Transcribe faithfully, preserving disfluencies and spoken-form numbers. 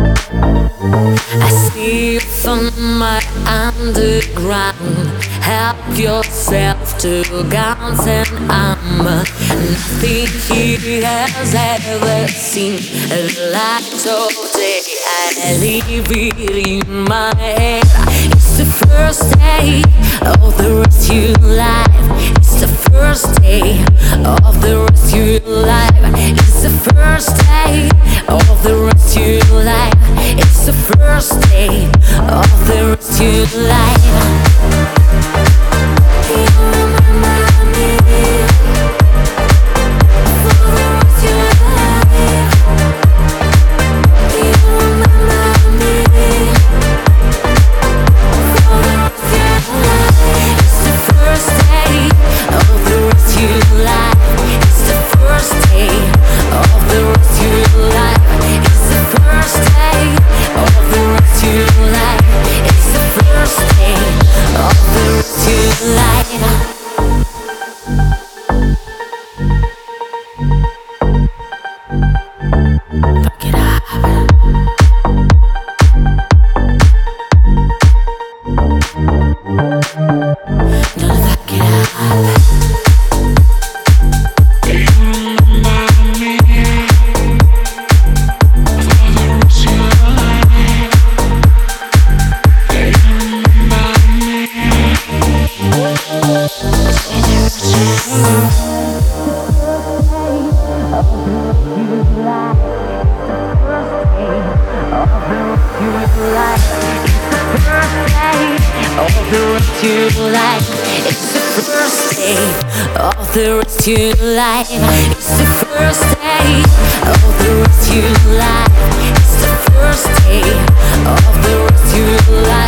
I see you from my underground. Help yourself to guns, and I'm nothing he has ever seen. The light of day, I leave it in my head. It's the first day of the rest of your life. It's the first day of the rest of your life. It's the first day of the rest of your life. It's the first day of the rest of your life. You remember me for the rest of your life. You remember me for the rest of your life. It's the first day of the rest of your life. It's the first day of the rest of your life. It's the first day of the rest of your life. It's the first day of the rest of your life. Fuck it up. Don't fuck it up. It's the first day of the rest of your life. It's the first day of the rest of your life. It's the first day of the rest of your life.